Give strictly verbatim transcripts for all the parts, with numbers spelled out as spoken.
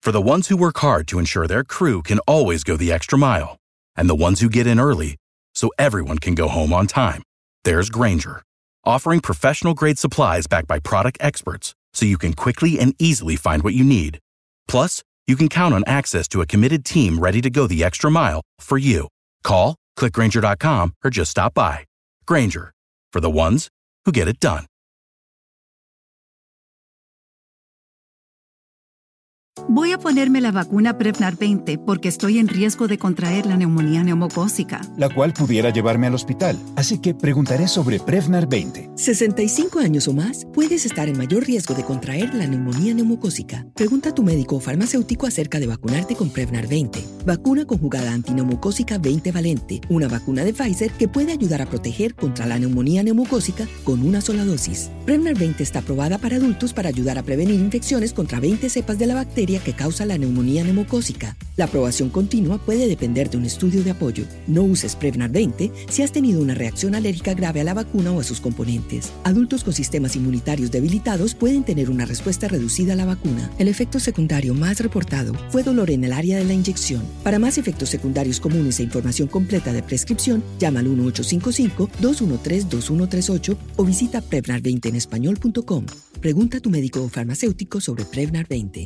For the ones who work hard to ensure their crew can always go the extra mile, and the ones who get in early so everyone can go home on time, there's Grainger, offering professional-grade supplies backed by product experts so you can quickly and easily find what you need. Plus, you can count on access to a committed team ready to go the extra mile for you. Call, click Grainger dot com, or just stop by. Grainger, for the ones who get it done. Voy a ponerme la vacuna Prevnar veinte porque estoy en riesgo de contraer la neumonía neumocócica, la cual pudiera llevarme al hospital. Así que preguntaré sobre Prevnar veinte. sesenta y cinco años o más, puedes estar en mayor riesgo de contraer la neumonía neumocócica. Pregunta a tu médico o farmacéutico acerca de vacunarte con Prevnar veinte. Vacuna conjugada antineumocócica veinte valente, una vacuna de Pfizer que puede ayudar a proteger contra la neumonía neumocócica con una sola dosis. Prevnar veinte está aprobada para adultos para ayudar a prevenir infecciones contra veinte cepas de la bacteria que causa la neumonía neumocócica. La aprobación continua puede depender de un estudio de apoyo. No uses Prevnar veinte si has tenido una reacción alérgica grave a la vacuna o a sus componentes. Adultos con sistemas inmunitarios debilitados pueden tener una respuesta reducida a la vacuna. El efecto secundario más reportado fue dolor en el área de la inyección. Para más efectos secundarios comunes e información completa de prescripción, llama al uno ocho cinco cinco, dos uno tres, dos uno tres ocho o visita prevnar veinte en español punto com. Pregunta a tu médico o farmacéutico sobre Prevnar veinte.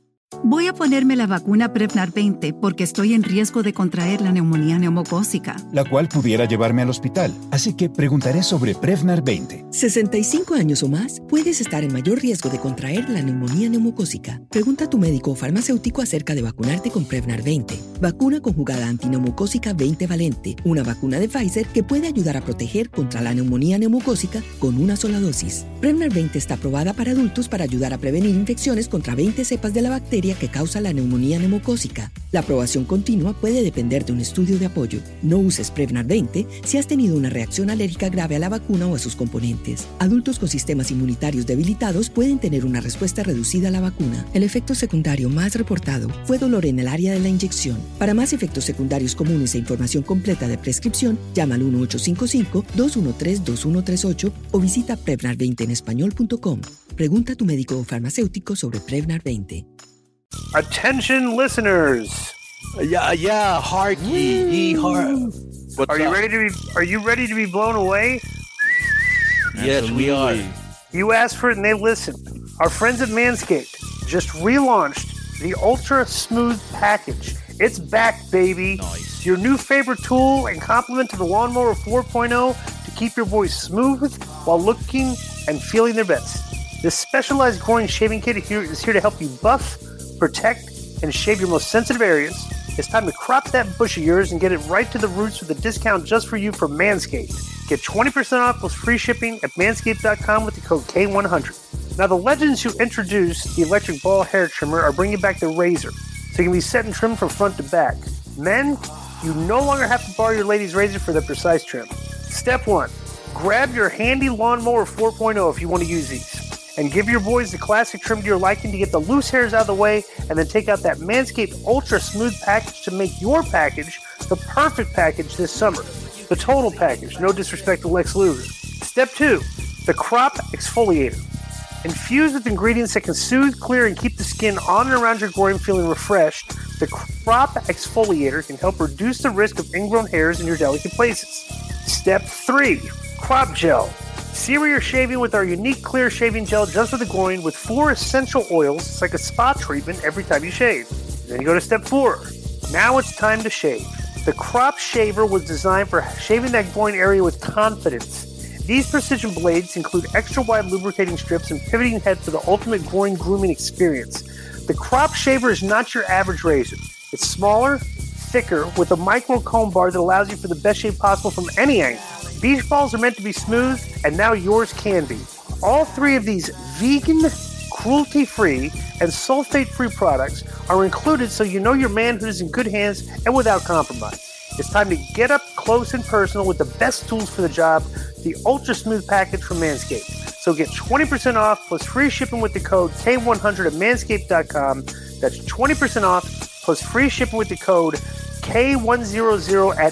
Voy a ponerme la vacuna Prevnar veinte porque estoy en riesgo de contraer la neumonía neumocócica, la cual pudiera llevarme al hospital. Así que preguntaré sobre Prevnar veinte. sesenta y cinco años o más, puedes estar en mayor riesgo de contraer la neumonía neumocócica. Pregunta a tu médico o farmacéutico acerca de vacunarte con Prevnar veinte. Vacuna conjugada antineumocócica veinte valente, una vacuna de Pfizer que puede ayudar a proteger contra la neumonía neumocócica con una sola dosis. Prevnar veinte está aprobada para adultos para ayudar a prevenir infecciones contra veinte cepas de la bacteria que causa la neumonía neumocócica. La aprobación continua puede depender de un estudio de apoyo. No uses Prevnar veinte si has tenido una reacción alérgica grave a la vacuna o a sus componentes. Adultos con sistemas inmunitarios debilitados pueden tener una respuesta reducida a la vacuna. El efecto secundario más reportado fue dolor en el área de la inyección. Para más efectos secundarios comunes e información completa de prescripción, llama al uno ocho cinco cinco, dos uno tres, dos uno tres ocho o visita prevnar veinte en español punto com. Pregunta a tu médico o farmacéutico sobre Prevnar veinte. Attention listeners. Yeah, yeah, hark ye, ye hark. What's Are you up? ready to be are you ready to be blown away? Yes, we are. You asked for it and they listened. Our friends at Manscaped just relaunched the Ultra Smooth Package. It's back, baby. Nice. Your new favorite tool and complement to the Lawnmower four point oh to keep your voice smooth while looking and feeling their best. This specialized groin shaving kit here is here to help you buff, protect, and shave your most sensitive areas. It's time to crop that bush of yours and get it right to the roots with a discount just for you from Manscaped. Get twenty percent off plus free shipping at manscaped dot com with the code K one hundred. Now, the legends who introduced the electric ball hair trimmer are bringing back the razor, so you can be set and trimmed from front to back. Men, you no longer have to borrow your lady's razor for the precise trim. Step one, grab your handy Lawnmower four point oh if you want to use these. And give your boys the classic trim to your liking to get the loose hairs out of the way, and then take out that Manscaped Ultra Smooth Package to make your package the perfect package this summer. The total package, no disrespect to Lex Luger. Step two, the Crop Exfoliator. Infused with ingredients that can soothe, clear, and keep the skin on and around your groin feeling refreshed, the Crop Exfoliator can help reduce the risk of ingrown hairs in your delicate places. Step three, Crop Gel. See where you're shaving with our unique clear shaving gel just for the groin with four essential oils. It's like a spa treatment every time you shave. Then you go to step four. Now it's time to shave. The Crop Shaver was designed for shaving that groin area with confidence. These precision blades include extra wide lubricating strips and pivoting head for the ultimate groin grooming experience. The Crop Shaver is not your average razor. It's smaller, thicker, with a micro comb bar that allows you for the best shave possible from any angle. Beach balls are meant to be smooth, and now yours can be. All three of these vegan, cruelty-free, and sulfate-free products are included so you know your manhood is in good hands and without compromise. It's time to get up close and personal with the best tools for the job, the Ultra Smooth Package from Manscaped. So get twenty percent off plus free shipping with the code K one hundred at manscaped dot com. That's twenty percent off plus free shipping with the code K one hundred at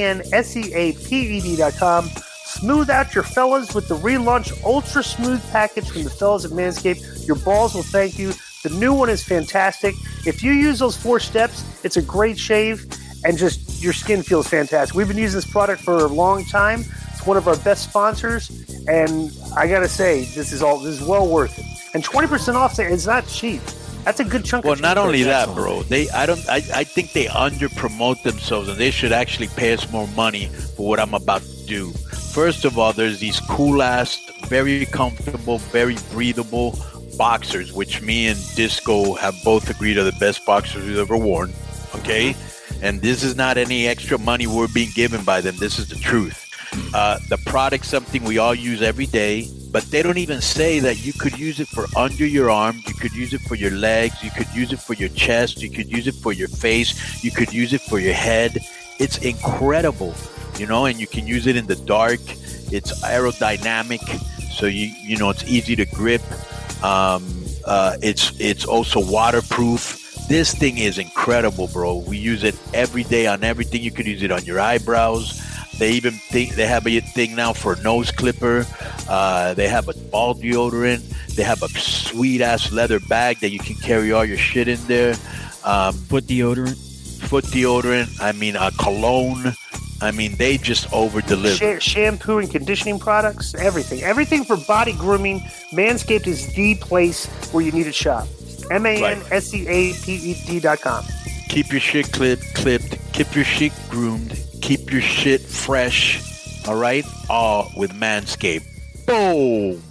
manscaped dot com. Smooth out your fellas with the relaunched Ultra Smooth Package from the fellas at Manscaped. Your balls will thank you. The new one is fantastic. If you use those four steps, it's a great shave, and just your skin feels fantastic. We've been using this product for a long time. It's one of our best sponsors, and I gotta say, this is all this is well worth it. And twenty percent off, it's not cheap. That's a good chunk. Well, of not only that, excellent. bro. They, I don't, I, I think they under promote themselves, and they should actually pay us more money for what I'm about to do. First of all, there's these cool ass, very comfortable, very breathable boxers, which me and Disco have both agreed are the best boxers we've ever worn. Okay, and this is not any extra money we're being given by them. This is the truth. Uh, the product's something we all use every day, but they don't even say that you could use it for under your arms, you could use it for your legs, you could use it for your chest, you could use it for your face, you could use it for your head. It's incredible, you know, and you can use it in the dark. It's aerodynamic, so you you know it's easy to grip. Um, uh, it's it's also waterproof. This thing is incredible, bro. We use it every day on everything. You can use it on your eyebrows. They even think they have a thing now for a nose clipper. Uh, they have a ball deodorant. They have a sweet ass leather bag that you can carry all your shit in there. Um, foot deodorant. Foot deodorant. I mean, a cologne. I mean, they just over deliver. Sh- shampoo and conditioning products, everything, everything for body grooming. Manscaped is the place where you need to shop. M A N S C A P E D dot com. Keep your shit clipped, clipped. Keep your shit groomed. Keep your shit fresh, all right? All with Manscaped. Boom!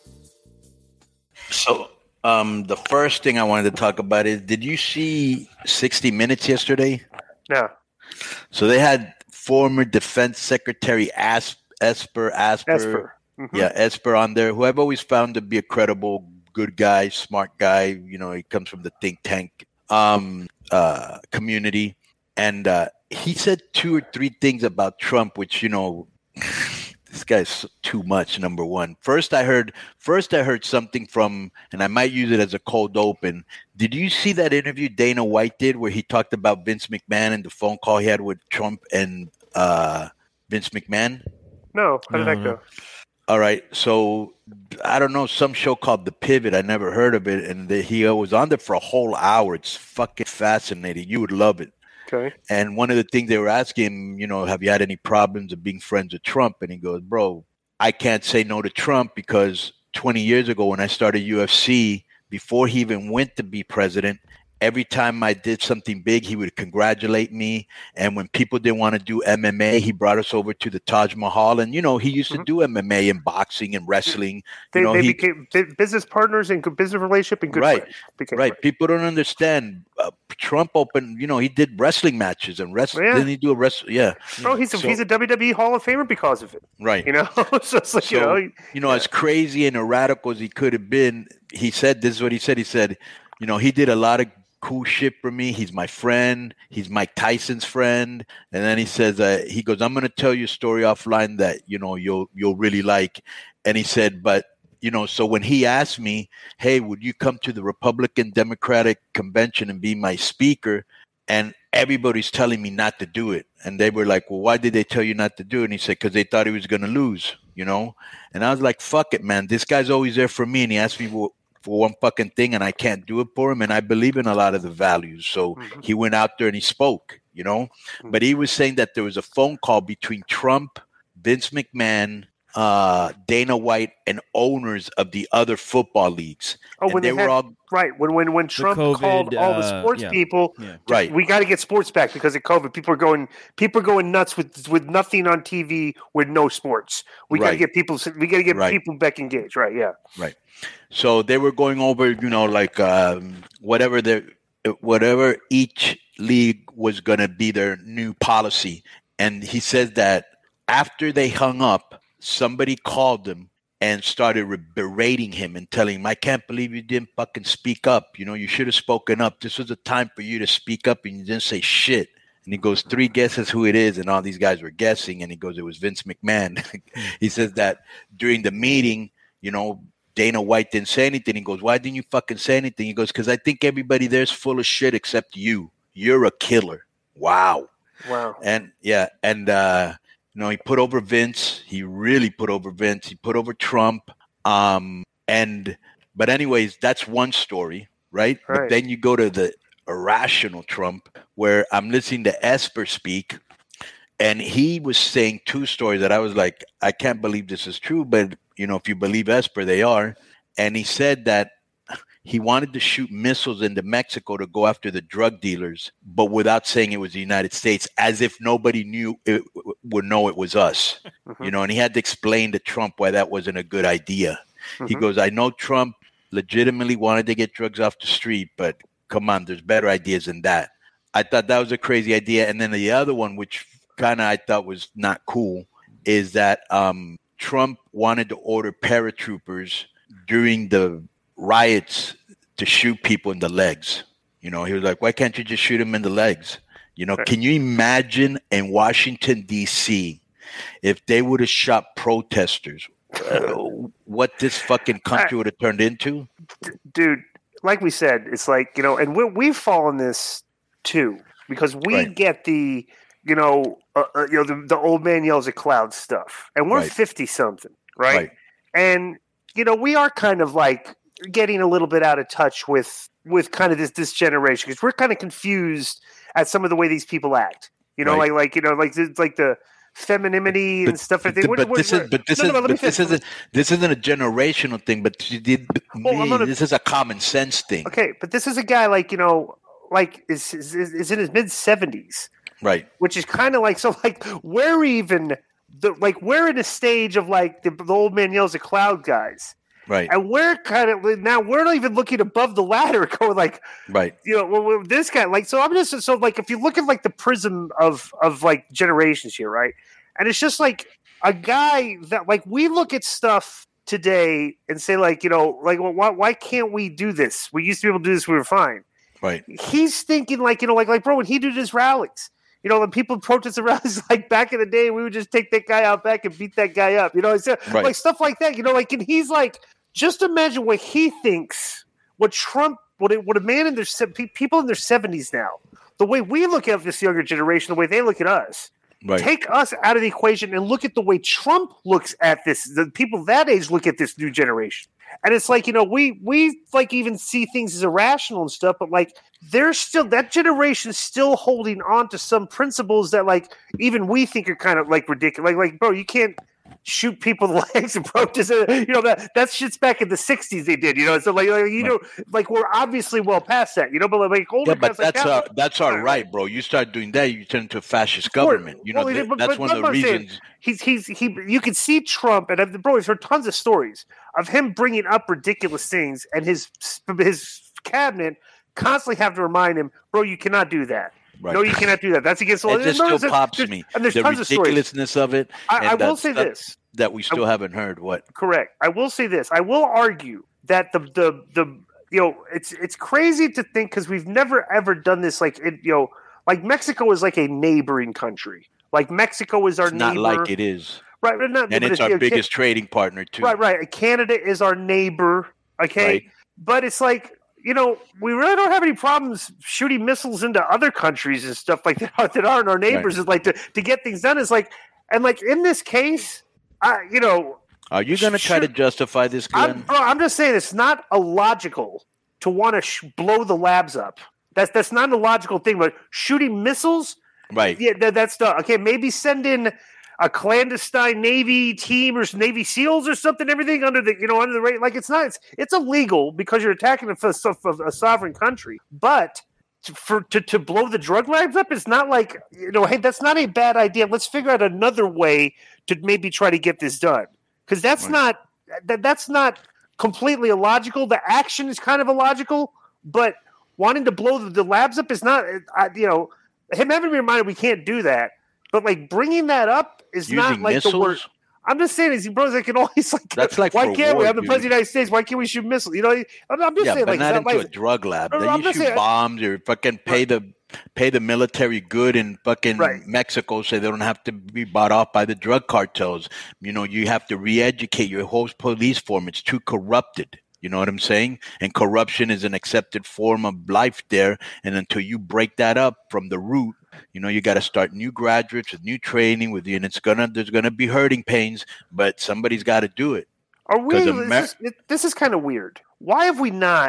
So, um, the first thing I wanted to talk about is, did you see sixty minutes yesterday? No. So they had former Defense Secretary Asp- Esper, Asper, Esper. Mm-hmm. yeah, Esper on there, who I've always found to be a credible, good guy, smart guy. You know, he comes from the think tank um, uh, community. And uh, he said two or three things about Trump, which, you know, this guy's too much, number one. First, I heard first I heard something from, and I might use it as a cold open. Did you see that interview Dana White did where he talked about Vince McMahon and the phone call he had with Trump and uh, Vince McMahon? No. How did No, that no. go? All right. So, I don't know, some show called The Pivot. I never heard of it. And the, he was on there for a whole hour. It's fucking fascinating. You would love it. Okay. And one of the things they were asking him, you know, have you had any problems of being friends with Trump? And he goes, bro, I can't say no to Trump because twenty years ago when I started U F C, before he even went to be president, every time I did something big, he would congratulate me. And when people didn't want to do M M A, he brought us over to the Taj Mahal. And, you know, he used Mhm. to do M M A and boxing and wrestling. They, you know, they he, became bu- business partners and good business relationship and good Right. friends. Became Right. friends. People don't understand. Uh, Trump opened, you know, he did wrestling matches and wrestling. Yeah. Didn't he do a wrestle? Yeah. Bro, he's a, So- he's a W W E Hall of Famer because of it. Right. You know? So it's like, you So, know, you know, yeah. as crazy and radical as he could have been, he said, this is what he said. He said, you know, he did a lot of cool shit for me. He's my friend. He's Mike Tyson's friend. And then he says, uh, he goes, I'm going to tell you a story offline that, you know, you'll, you'll really like. And he said, but, you know, so when he asked me, hey, would you come to the Republican Democratic convention and be my speaker? And everybody's telling me not to do it. And they were like, well, why did they tell you not to do it? And he said, because they thought he was going to lose, you know? And I was like, fuck it, man. This guy's always there for me. And he asked me for, for one fucking thing and I can't do it for him. And I believe in a lot of the values. So Mhm. he went out there and he spoke, you know? Mhm. But he was saying that there was a phone call between Trump, Vince McMahon, uh, Dana White, and owners of the other football leagues. Oh, and when they, they were had- all right. When when when Trump COVID, called all the uh, sports yeah. people, Yeah. right. we got to get sports back because of COVID. People are going people are going nuts with with nothing on T V with no sports. We got to Right. get people we got to get Right. people back engaged. Right? Yeah. So they were going over, you know, like um, whatever the whatever each league was going to be their new policy. And he says that after they hung up, somebody called him and started re- berating him and telling him, I can't believe you didn't fucking speak up. You know, you should have spoken up. This was a time for you to speak up and you didn't say shit. And he goes, three guesses who it is. And all these guys were guessing. And he goes, it was Vince McMahon. He says that during the meeting, you know, Dana White didn't say anything. He goes, why didn't you fucking say anything? He goes, because I think everybody there's full of shit except you. You're a killer. Wow. Wow. And yeah, and uh, you know, he put over Vince. He really put over Vince. He put over Trump. Um, and but anyways, that's one story, right? Right. But then you go to the irrational Trump, where I'm listening to Esper speak, and he was saying two stories that I was like, I can't believe this is true, but you know, if you believe Esper, they are. And he said that he wanted to shoot missiles into Mexico to go after the drug dealers, but without saying it was the United States, as if nobody knew it would know it was us. Mm-hmm. You know, and he had to explain to Trump why that wasn't a good idea. Mm-hmm. He goes, I know Trump legitimately wanted to get drugs off the street, but come on, there's better ideas than that. I thought that was a crazy idea. And then the other one, which kind of I thought was not cool, is that um, Trump wanted to order paratroopers during the riots to shoot people in the legs. You know, he was like, why can't you just shoot them in the legs? You know, can you imagine in Washington, D C, if they would have shot protesters, uh, what this fucking country would have turned into? Dude, like we said, it's like, you know, and we we've fallen this too, because we right. get the, you know, uh, uh, you know, the, the old man yells at cloud stuff, and we're fifty something, right? right? And, you know, we are kind of like getting a little bit out of touch with with kind of this this generation, because we're kind of confused at some of the way these people act. You know, right. like like you know, like it's like the femininity and but, stuff. But, but, but, what, this what, is but this no, is no, no, but this isn't this isn't a generational thing. But you did, well, me, gonna, this is a common sense thing. Okay, but this is a guy like you know, like is is, is in his mid seventies, right? Which is kind of like so like we're even the like we're in a stage of like the, the old man yells at cloud guys. Right. And we're kind of now we're not even looking above the ladder, going like, right. You know, well, this guy, like, so I'm just so like if you look at like the prism of of like generations here, right? And it's just like a guy that like we look at stuff today and say like, you know, like, well, why why can't we do this? We used to be able to do this. We were fine. Right. He's thinking like, you know, like like bro, when he did his rallies. You know, when people protest rallies, like back in the day, we would just take that guy out back and beat that guy up. You know, it's, right. like stuff like that. You know, like, and he's like, just imagine what he thinks, what Trump, what it, what a man in their people in their seventies now, the way we look at this younger generation, the way they look at us. Right. Take us out of the equation and look at the way Trump looks at this. The people that age look at this new generation. And it's like, you know, we we like even see things as irrational and stuff, but like there's still that generation is still holding on to some principles that like even we think are kind of like ridiculous. Like, like, bro, you can't shoot people in the legs and protest. You know, that that shit's back in the sixties they did, you know. So like, like you know, like we're obviously well past that, you know, but like older yeah, but guys that's like, our that's our right, bro. You start doing that, you turn into a fascist government. You know, well, th- but, that's but, one but, of the reasons. Saying, he's he's he. You can see Trump, and bro, he's heard tons of stories of him bringing up ridiculous things, and his his cabinet constantly have to remind him, bro, you cannot do that. Right. No, you cannot do that. That's against the law. It just no, still pops there's, me. And there's the tons ridiculousness of, of it. I, I will say this. That we still I, haven't heard. What? Correct. I will say this. I will argue that the the the you know it's it's crazy to think because we've never ever done this like it, you know like Mexico is like a neighboring country. Like Mexico is our it's neighbor. Not like it is. Right. Not, and it's, it's our you know, Can- biggest trading partner too. Right. Right. Canada is our neighbor. Okay. Right. But it's like. You know, we really don't have any problems shooting missiles into other countries and stuff like that that aren't our neighbors. Right. Is like to, to get things done is like, and like in this case, I, you know, are you going to try to justify this, Glenn? I'm, bro, I'm just saying it's not illogical to want to sh- blow the labs up. That's that's not a logical thing. But shooting missiles, right? Yeah, that, that's the okay. Maybe send in a clandestine Navy team or Navy SEALs or something, everything under the, you know, under the rate. Like it's not, it's, it's illegal because you're attacking a, a, a sovereign country, but to, for, to, to blow the drug labs up, it's not like, you know, hey, that's not a bad idea. Let's figure out another way to maybe try to get this done. Cause that's right. not, that, that's not completely illogical. The action is kind of illogical, but wanting to blow the, the labs up is not, I, you know, him having me reminded we can't do that. But like bringing that up is Using not like missiles? the word. I'm just saying, is bros, I can always like. That's like why can't war, we? I'm the dude. president of the United States. Why can't we shoot missiles? You know, I'm, I'm just yeah, saying, but like, not into like, a drug lab. No, no, then I'm you just shoot saying, bombs or fucking pay right. the pay the military good in fucking right. Mexico so they don't have to be bought off by the drug cartels. You know, you have to re-educate your whole police force. It's too corrupted. You know what I'm saying? And corruption is an accepted form of life there. And until you break that up from the root, you know, you got to start new graduates with new training with you, and it's gonna there's gonna be hurting pains, but somebody's got to do it. Are we? Amer- this, is, this is kind of weird. Why have we not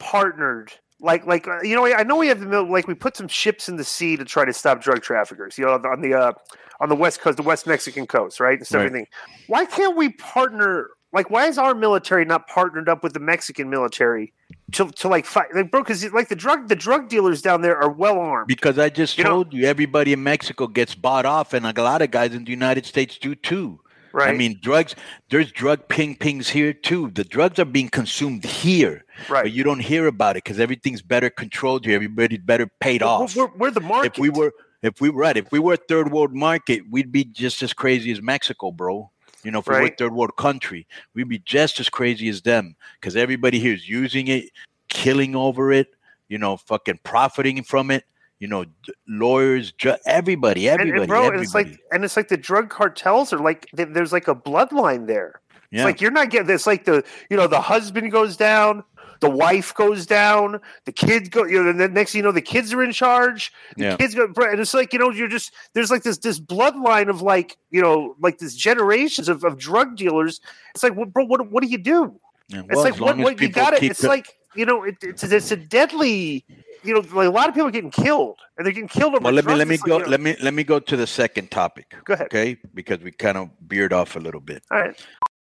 partnered, like like uh, you know, I know we have the mil- like we put some ships in the sea to try to stop drug traffickers. You know, on the uh, on the west coast, the West Mexican coast, right? And stuff, Right. everything. Why can't we partner? Like, why is our military not partnered up with the Mexican military to to like fight, like, bro? Because like the drug the drug dealers down there are well armed. Because I just You know- told you, everybody in Mexico gets bought off, and a lot of guys in the United States do too. Right. I mean, drugs. There's drug ping pings here too. The drugs are being consumed here, Right. but you don't hear about it because everything's better controlled here. Everybody's better paid We're, off. we're, we're the market. If we were, if we were right, if we were a third world market, we'd be just as crazy as Mexico, bro. You know, if we were a Right. third world country, we'd be just as crazy as them because everybody here is using it, killing over it, you know, fucking profiting from it. You know, d- lawyers, ju- everybody, and, everybody, and bro, everybody. it's like, and it's like the drug cartels are like, th- there's like a bloodline there. yeah. It's like you're not getting. It's like the, you know, the husband goes down, the wife goes down, the kids go. You know, and then next thing you know, the kids are in charge. The Yeah. kids go, bro, and it's like, you know, you're just there's like this this bloodline of like, you know, like this generations of, of drug dealers. It's like, what, bro, what what do you do? Yeah, It's well, like as what, long as what you people got it. keep It's it- like, you know, it, it's it's a deadly. You know, like a lot of people are getting killed, and they're getting killed over. Well, let me drugs. let me It's like, go. you know- Let me let me go to the second topic. Go ahead. Okay, because we kind of veered off a little bit. All right.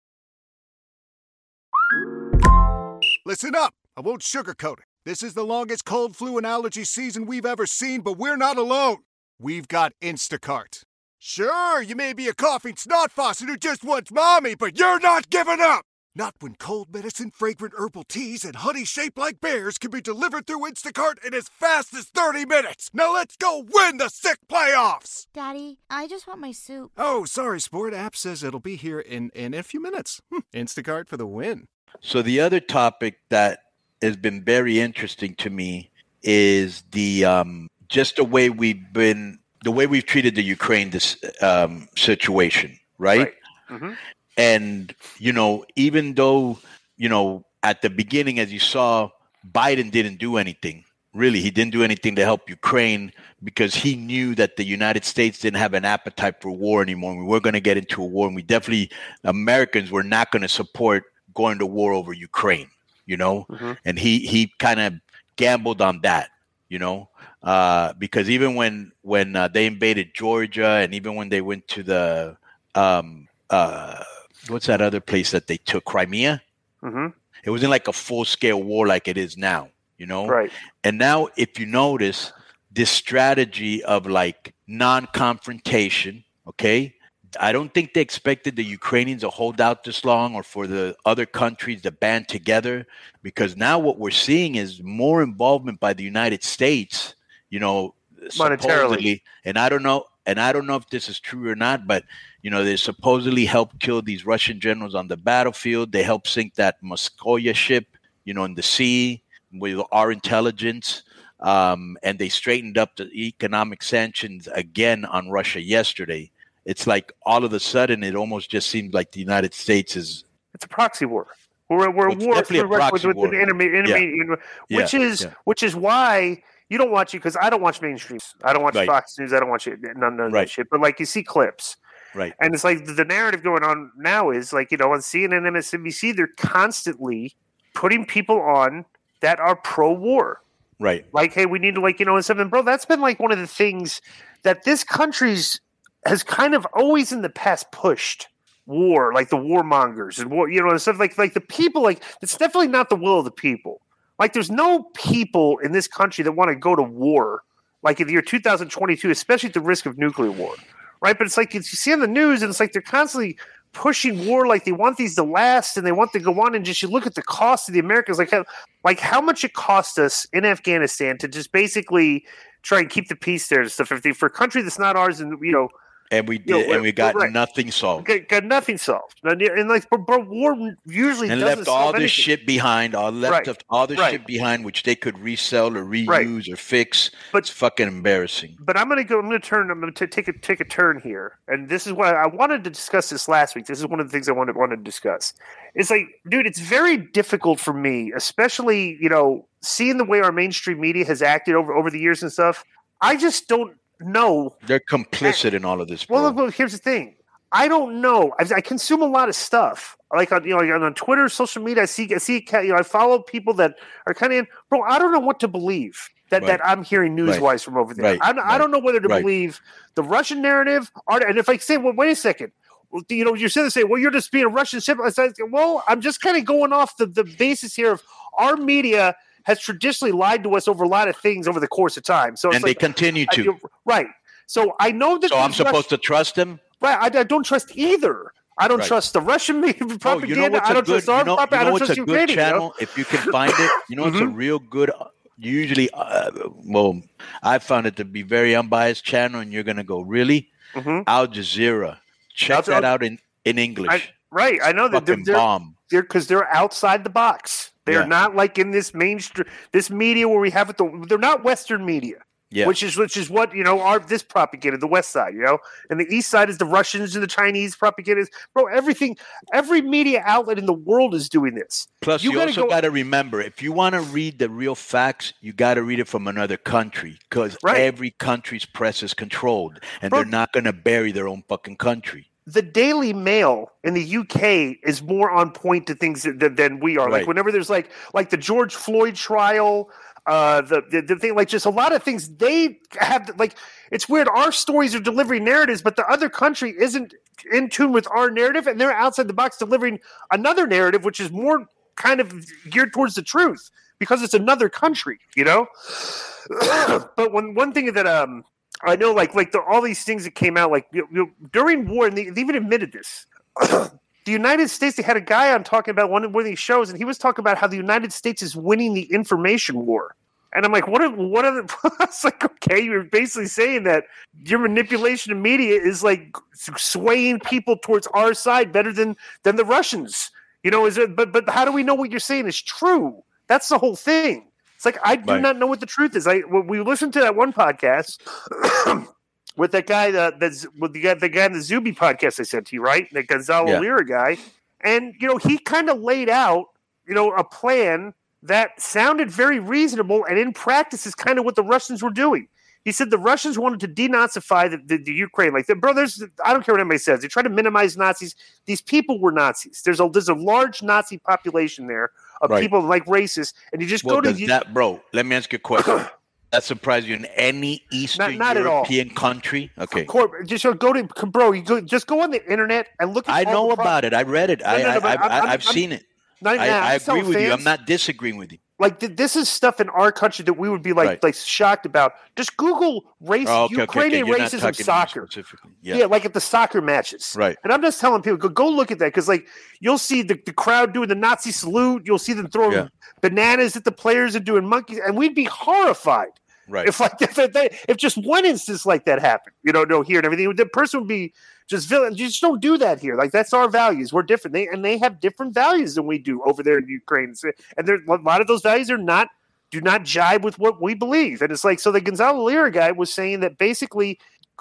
Listen up. I won't sugarcoat it. This is the longest cold, flu, and allergy season we've ever seen, but we're not alone. We've got Instacart. Sure, you may be a coughing snot faucet who just wants mommy, but you're not giving up! Not when cold medicine, fragrant herbal teas, and honey shaped like bears can be delivered through Instacart in as fast as thirty minutes. Now let's go win the sick playoffs! Daddy, I just want my soup. Oh, sorry, Sport. App says it'll be here in, in a few minutes. Hm, Instacart for the win. So the other topic that has been very interesting to me is the um, just the way we've been, the way we've treated the Ukraine this um, situation, right? Right. Mhm. And you know, even though you know at the beginning, as you saw, Biden didn't do anything. Really, he didn't do anything to help Ukraine because he knew that the United States didn't have an appetite for war anymore. We were going to get into a war, and we definitely, Americans were not going to support going to war over Ukraine, you know? Mhm. And he he kind of gambled on that, you know? Uh, because even when when uh, they invaded Georgia, and even when they went to the um, uh, what's that other place that they took, Crimea? Mhm. It wasn't like a full scale war like it is now, you know? Right. And now, if you notice, this strategy of like non-confrontation, okay? I don't think they expected the Ukrainians to hold out this long, or for the other countries to band together, because now what we're seeing is more involvement by the United States, you know, Monetarily. supposedly. And I don't know, and I don't know if this is true or not, but you know, they supposedly helped kill these Russian generals on the battlefield. They helped sink that Moskoya ship, you know, in the sea with our intelligence. Um, and they straightened up the economic sanctions again on Russia yesterday. It's like all of a sudden, it almost just seems like the United States is It's a proxy war. We're we're Well, a it's war definitely a through Russia proxy with, with war. the enemy, enemy you know, which Yeah, is yeah. which is why you don't watch it, because I don't watch mainstream. I don't watch Right. Fox News. I don't watch it. None, none of Right. that shit. But like you see clips, right. and it's like the, the narrative going on now is like, you know, on C N N, M S N B C, they're constantly putting people on that are pro-war. Right. Like, hey, we need to, like, you know, and something, bro. That's been like one of the things that this country's has kind of always in the past pushed war, like the warmongers and war, you know, and stuff like like the people. Like, it's definitely not the will of the people. Like, there's no people in this country that want to go to war, like in the year two thousand twenty-two, especially at the risk of nuclear war, right? But it's like you see on the news, and it's like they're constantly pushing war, like they want these to last and they want to go on. And just you look at the cost of the Americans, like how, like how much it cost us in Afghanistan to just basically try and keep the peace there and stuff. If they, for a country that's not ours, and you know. And we You know, did, and we got right. nothing solved. Got, got nothing solved, and, and like, bro, bro, war usually And doesn't left all solve this anything. shit behind, all left Right. of all this Right. shit behind, which they could resell or reuse Right. or fix. But- It's fucking embarrassing. But I'm gonna go. I'm gonna turn. I'm gonna t- take a take a turn here, and this is why I wanted to discuss this last week. This is one of the things I wanted wanted to discuss. It's like, dude, it's very difficult for me, especially you know, seeing the way our mainstream media has acted over over the years and stuff. I just don't know. They're complicit in all of this, bro. Well, look, look, here's the thing. I don't know. I, I consume a lot of stuff. Like on you know like on Twitter, social media, I see I see you know I follow people that are kind of in. Bro, I don't know what to believe that, Right. that I'm hearing news wise Right. from over there. Right. I, I Right. don't know whether to Right. believe the Russian narrative or and if I say, well, wait a second. Well, you know, you're saying, say, well, you're just being a Russian ship. I said, well, I'm just kind of going off the, the basis here of our media has traditionally lied to us over a lot of things over the course of time. So it's And like, they continue I- to. you're- right. So I know that. So I'm these supposed Russian- to trust them? Right. I, I don't trust either. I don't Right. trust the Russian media Oh, propaganda. you know what's I a don't good, trust our you know, propaganda. you know I don't what's trust a Ukraine. good You know? channel? If you can find it, you know, it's a Mhm. real good, usually, uh, well, I found it to be very unbiased channel, and you're going to go, really? Mhm. Al Jazeera. Check Al- that out in, in English. I, right. I know that they're Fucking they're bomb. they're because they're outside the box. They're Yeah. not like in this mainstream this media where we have it. The, they're not Western media. Yeah. Which is which is what you know our this propaganda, the West side, you know, and the East side is the Russians and the Chinese propaganda. Bro, everything, every media outlet in the world is doing this. Plus, You you, gotta also go- got to remember, if you want to read the real facts, you got to read it from another country because Right. every country's press is controlled, and Bro- they're not going to bury their own fucking country. The Daily Mail in the U K is more on point to things than, than we are. Like Right. whenever there's like like the George Floyd trial, uh, the, the the thing like just a lot of things they have like it's weird. Our stories are delivering narratives, but the other country isn't in tune with our narrative, and they're outside the box delivering another narrative, which is more kind of geared towards the truth because it's another country, you know. But one one thing that um. I know, like, like the, all these things that came out, like you, you, during war, and they, they even admitted this. The United States, they had a guy on talking about one of, one of these shows, and he was talking about how the United States is winning the information war. And I'm like, what? Are, what are the? It's like, okay, you're basically saying that your manipulation of media is like swaying people towards our side better than than the Russians. You know, is it? But but how do we know what you're saying is true? That's the whole thing. It's like I do Right. not know what the truth is. I when we listened to that one podcast with that guy that that's with the guy the guy in the Zuby podcast I sent to you, right? The Gonzalo Yeah. Lira guy, and you know he kind of laid out you know a plan that sounded very reasonable, and in practice is kind of what the Russians were doing. He said the Russians wanted to denazify the, the, the Ukraine. Like, the, bro, there's I don't care what anybody says. They try to minimize Nazis. These people were Nazis. There's a there's a large Nazi population there of Right. people like racists, and you just Well, go to does the, that, bro, let me ask you a question. that surprise you in any Eastern not at all. European country? Okay. Corp, just go to bro. You go, just go on the internet and look at. I all know the pro- about it. I read it. No, no, I, no, but I, I'm- I, I'm- I've I'm- seen it. Not even I, that. I I'm just agree telling with you. fans, I'm not disagreeing with you. Like th- this is stuff in our country that we would be like Right. like shocked about. Just Google race, Oh, okay, okay, okay. Ukrainian You're not racism talking to me soccer. specifically. Yeah. Yeah. like at the soccer matches. Right. And I'm just telling people, go, go look at that because like you'll see the, the crowd doing the Nazi salute. You'll see them throwing Yeah. bananas at the players and doing monkeys, and we'd be horrified Right. if like if, if, if just one instance like that happened. You know, no here and everything. The person would be just villain. You just don't do that here. Like that's our values. We're different. They and they have different values than we do over there in Ukraine. So- And there a lot of those values are not do not jibe with what we believe. And it's like so the Gonzalo Lira guy was saying that basically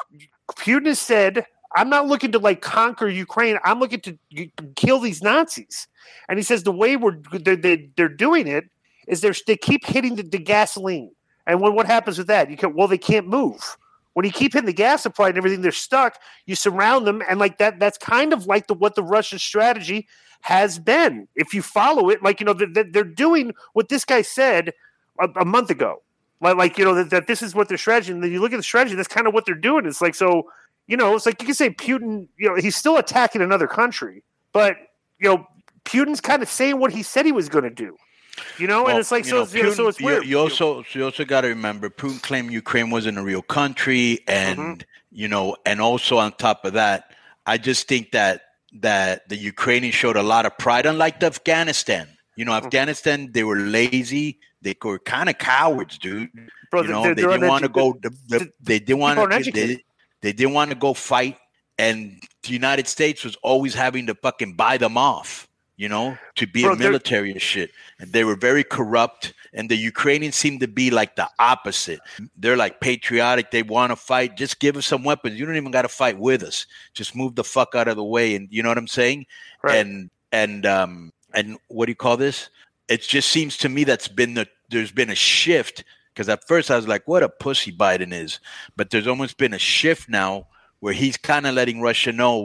Putin has said, I'm not looking to like conquer Ukraine. I'm looking to g- kill these Nazis. And he says the way we're they're, they, they're doing it is they're, they keep hitting the, the gasoline. And when what happens with that? You can well they can't move. When you keep hitting the gas supply and everything, they're stuck. You surround them, and like that, that's kind of like the what the Russian strategy has been. If you follow it, like you know, they're, they're doing what this guy said a, a month ago. Like, like you know, that, that this is what their strategy. And then you look at the strategy, that's kind of what they're doing. It's like so, you know, it's like you can say Putin. You know, he's still attacking another country, but you know, Putin's kind of saying what he said he was going to do. You know, Well, and it's like you so. know, It's, you know, so Putin- it's weird. You, you also you also got to remember Putin claimed Ukraine wasn't a real country, and Mhm. you know, and also on top of that, I just think that that the Ukrainians showed a lot of pride, unlike the Afghanistan. You know, Afghanistan they were lazy, they were kind of cowards, dude. Bro, you know, they're- they they're didn't want to uneducated. go. The, the, they didn't want People to. aren't educated. They, they didn't want to go fight, and the United States was always having to fucking buy them off. You know, to be Bro, a they're- military and shit. And they were very corrupt. And the Ukrainians seem to be like the opposite. They're like patriotic. They want to fight. Just give us some weapons. You don't even got to fight with us. Just move the fuck out of the way. And you know what I'm saying? Right. And and um and what do you call this? It just seems to me that's been the there's been a shift. Because at first I was like, what a pussy Biden is. But there's almost been a shift now where he's kind of letting Russia know,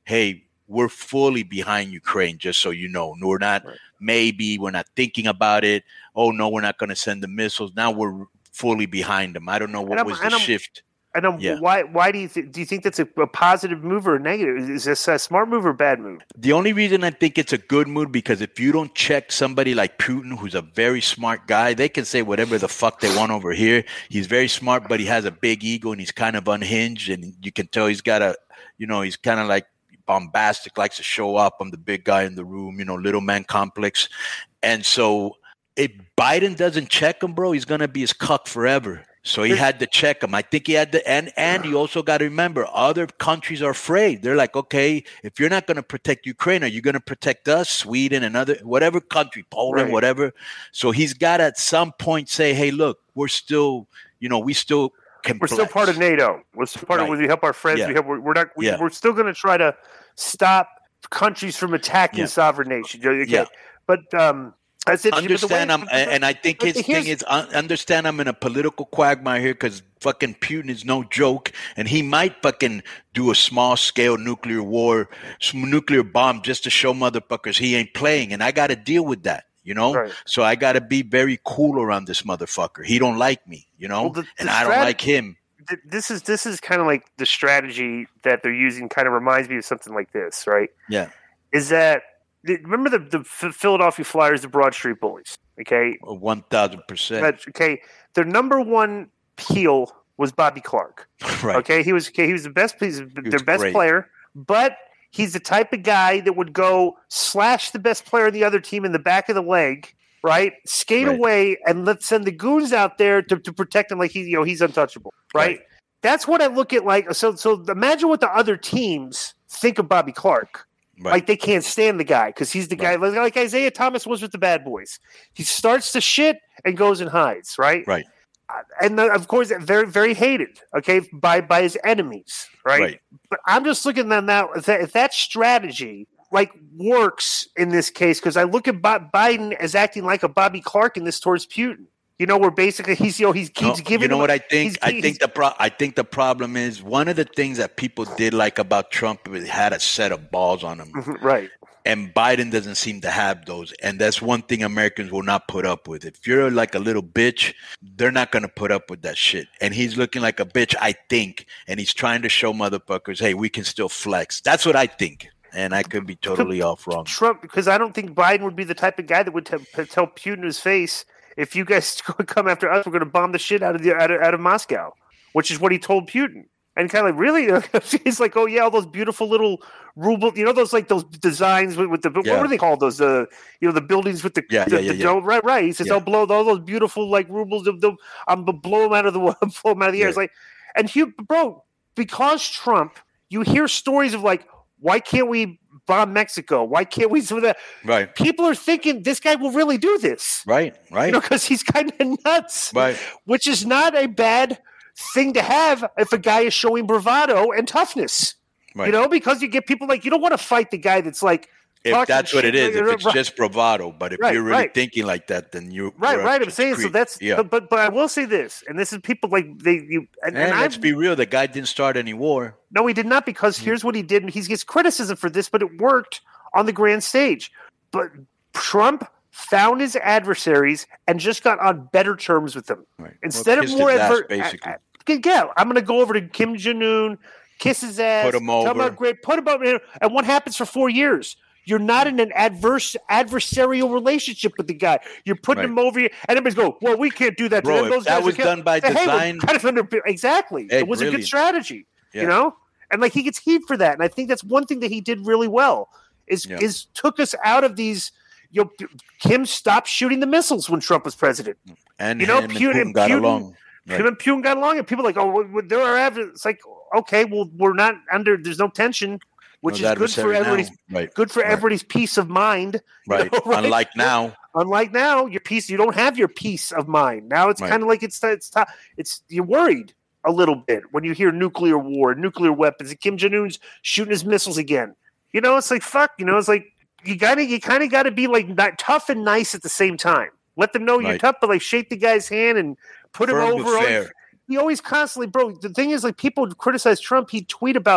hey, we're fully behind Ukraine, just so you know. We're not right. maybe, we're not thinking about it. Oh, no, we're not going to send the missiles. Now we're fully behind them. I don't know what was the shift. And um, yeah. why Why do you th- do you think that's a, a positive move or a negative? Is this a smart move or a bad move? The only reason I think it's a good move, because if you don't check somebody like Putin, who's a very smart guy, they can say whatever the fuck they want over here. He's very smart, but he has a big ego and he's kind of unhinged, and you can tell he's got a, you know, he's kind of like bombastic, likes to show up. I'm the big guy in the room, you know, little man complex. And so if Biden doesn't check him, bro, he's going to be his cuck forever. So he had to check him. I think he had to, and and you also got to remember, other countries are afraid. They're like, okay, if you're not going to protect Ukraine, are you going to protect us, Sweden, and other whatever country, Poland, right. whatever. So he's got to at some point say, hey, look, we're still, you know, we still can. We're still part of NATO. We're still part right. of. We help our friends. Yeah. We help. We're, we're not. We, yeah. We're still going to try to stop countries from attacking yeah. sovereign nations. Okay? Yeah. But um. That's it. Understand, I'm, and I think his thing is understand. I'm in a political quagmire here because fucking Putin is no joke, and he might fucking do a small scale nuclear war, some nuclear bomb just to show motherfuckers he ain't playing, and I got to deal with that, you know. Right. So I got to be very cool around this motherfucker. He don't like me, you know, well, the, and the I don't like him. This is this is kind of like the strategy that they're using. Kind of reminds me of something like this, right? Yeah. Is that. Remember the, the Philadelphia Flyers, the Broad Street Bullies, okay? one thousand percent. Okay, their number one heel was Bobby Clark. Right. Okay, he was okay, he was the best he's their best great. player, but he's the type of guy that would go slash the best player of the other team in the back of the leg, right? Skate right. away and let's send the goons out there to, to protect him like he, you know, he's untouchable, right? right? That's what I look at like so so imagine what the other teams think of Bobby Clark. Right. Like they can't stand the guy because he's the guy right. like Isaiah Thomas was with the Bad Boys. He starts to shit and goes and hides, right? Right. And uh, of course, very very hated, okay, by by his enemies, right? right. But I'm just looking at that if that, if that strategy like works in this case because I look at Bi- Biden as acting like a Bobby Clark in this towards Putin. You know, where basically he's you know he's keeps no, giving. You know him, what I think? I think the pro- I think the problem is one of the things that people did like about Trump was had a set of balls on him, right? And Biden doesn't seem to have those, and that's one thing Americans will not put up with. If you're like a little bitch, they're not going to put up with that shit. And he's looking like a bitch, I think, and he's trying to show motherfuckers, hey, we can still flex. That's what I think. And I could be totally off wrong. Trump, because I don't think Biden would be the type of guy that would t- tell Putin in his face, if you guys come after us, we're going to bomb the shit out of the out of, out of Moscow, which is what he told Putin. And kind of like, really? He's like, oh yeah, all those beautiful little ruble, you know, those like those designs with, with the yeah. what were they called? Those uh, you know, the buildings with the yeah, the, yeah, yeah, the yeah. dome, right, right. He says, yeah. I'll blow all those beautiful like rubles. Of the, I'm gonna blow them out of the blow them out of the air. Yeah. It's like, and he, bro, because Trump, you hear stories of like, why can't we bomb Mexico? Why can't we do that? Right. People are thinking this guy will really do this. Right, right. You know, because he's kind of nuts. Right. Which is not a bad thing to have if a guy is showing bravado and toughness. Right. You know, because you get people like, you don't want to fight the guy that's like, if that's what it is, if it's right. just bravado, but if right, you're really right. thinking like that, then you right, right. I'm saying creep. so. That's yeah. but, but but I will say this, and this is people like they you and, and, and let's I've, be real, the guy didn't start any war. No, he did not. Because mm-hmm. here's what he did, and he gets criticism for this, but it worked on the grand stage. But Trump found his adversaries and just got on better terms with them right. instead well, of more adver- basically. I, I, yeah, I'm going to go over to Kim Jong Un, kiss his ass, put him over, about great, put him over, and what happens for four years? You're not in an adverse adversarial relationship with the guy. You're putting right. him over here, and everybody's going, "Well, we can't do that." Bro, to them. Those if that guys was done by hey, design, kind of under, exactly. Hey, it was brilliant. a good strategy, yeah. you know. And like he gets heat for that, and I think that's one thing that he did really well. Is yeah. is took us out of these. You know, Kim stopped shooting the missiles when Trump was president, and you know, and Putin, Putin got Putin, along. Right. Him and Putin got along, and people are like, oh, there are adver-. It's like, okay, well, we're not under. There's no tension. Which no, is good for everybody's right. good for right. everybody's peace of mind. Right. You know, right. Unlike now. Unlike now, your peace you don't have your peace of mind. Now it's right. kind of like it's it's it's you're worried a little bit when you hear nuclear war, nuclear weapons, and Kim Jong Un's shooting his missiles again. You know, it's like fuck. You know, it's like you gotta you kind of got to be like not tough and nice at the same time. Let them know right. you're tough, but like shake the guy's hand and put Firm him over. Fair. He always constantly, bro. The thing is, like people criticize Trump. He'd tweet about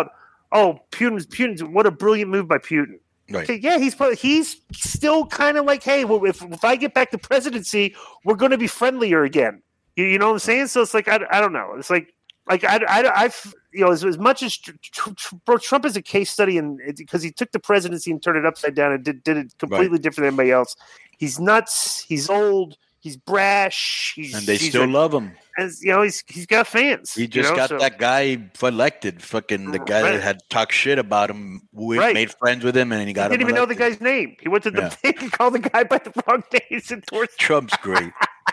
oh, Putin's Putin's what a brilliant move by Putin. Right. Okay, yeah, he's he's still kind of like, hey, well, if if I get back the presidency, we're going to be friendlier again. You, you know what I'm saying? So it's like I, I don't know. It's like like I I I've, you know as, as much as tr- tr- tr- bro, Trump is a case study, and because he took the presidency and turned it upside down and did did it completely right. different than anybody else. He's nuts. He's old. He's brash. He's, and they he's still a, love him. And you know he's he's got fans. He just you know, got so. that guy elected. Fucking the guy right. that had talked shit about him, we right. made friends with him, and he got. He didn't him even elected. know the guy's name. He went to the yeah. thing and called the guy by the wrong name. Endorsed. Trump's great.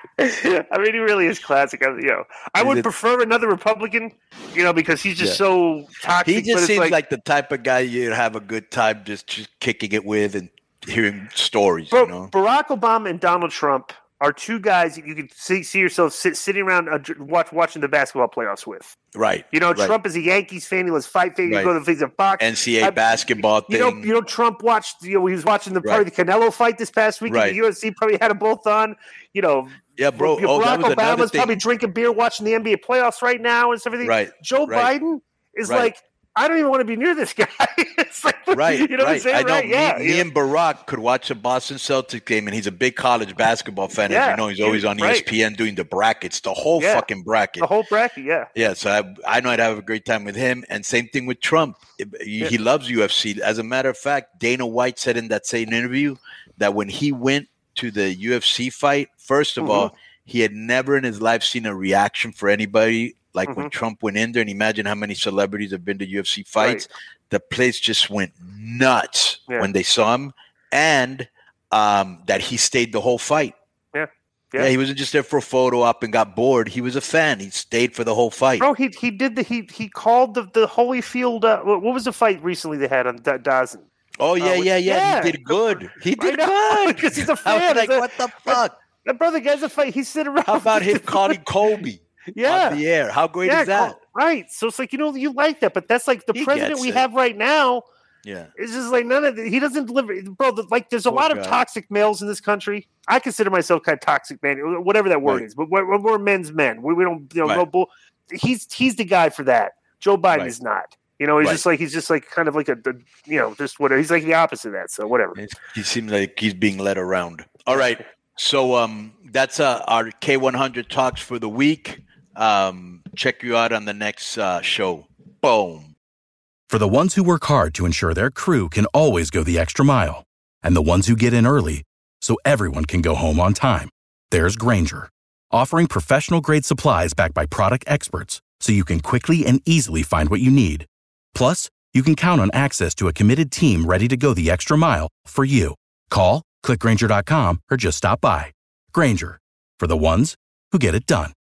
I mean, he really is classic. You know, I is would it, prefer another Republican, you know, because he's just yeah. so toxic. He just but seems like, like the type of guy you'd have a good time just, just kicking it with and hearing stories. Bro, you know? Barack Obama and Donald Trump are two guys you could see, see yourself sit, sitting around uh, watch, watching the basketball playoffs with. Right. You know, right. Trump is a Yankees fan. He loves fight fan. He right. go to the things of box. N C A A basketball thing. You know, you know, Trump watched. You know, he was watching the right. probably the Canelo fight this past week. Right. The U F C probably had them both on. You know, yeah, bro. You know, oh, Barack that was Obama's thing. probably drinking beer, watching the N B A playoffs right now, and everything. Right. Joe right. Biden is right. like, I don't even want to be near this guy. It's like, right, you know right. what I'm saying? I know. Right? Me, yeah, me yeah. and Barack could watch a Boston Celtics game, and he's a big college basketball fan. Yeah, as you know, he's always on right. E S P N doing the brackets, the whole yeah. fucking bracket. The whole bracket, yeah. Yeah, so I, I know I'd have a great time with him. And same thing with Trump. He, yeah. he loves U F C. As a matter of fact, Dana White said in that same interview that when he went to the U F C fight, first of mm-hmm. all, he had never in his life seen a reaction for anybody like mm-hmm. when Trump went in there. And imagine how many celebrities have been to U F C fights. Right. The place just went nuts yeah. when they saw him, and um, that he stayed the whole fight. Yeah. yeah, yeah, he wasn't just there for a photo op and got bored. He was a fan. He stayed for the whole fight. Bro, he he did the he he called the the Holyfield. Uh, what was the fight recently they had on D- Dawson? Oh yeah, uh, with, yeah, yeah, yeah. He did good. He did good because he's a fan. I was like, what the fuck? That brother guy's a fight. He's sitting around. How about him calling Kobe? Yeah, on the air. How great yeah, is that? Right. So it's like, you know, you like that, but that's like the he president we it. have right now. Yeah, it's just like none of the, he doesn't deliver, bro. The, like, there's a Poor lot guy. of toxic males in this country. I consider myself kind of toxic man, whatever that word right. is. But we're, we're men's men. We, we don't, you know, right. no bull. He's he's the guy for that. Joe Biden right. is not. You know, he's right. just like he's just like kind of like a, the, you know, just whatever. He's like the opposite of that. So whatever. He seems like he's being led around. All right. So um, that's uh, our K one hundred talks for the week. Um, check you out on the next uh, show. Boom. For the ones who work hard to ensure their crew can always go the extra mile, and the ones who get in early so everyone can go home on time, there's Grainger, offering professional-grade supplies backed by product experts so you can quickly and easily find what you need. Plus, you can count on access to a committed team ready to go the extra mile for you. Call, click Grainger dot com, or just stop by. Grainger, for the ones who get it done.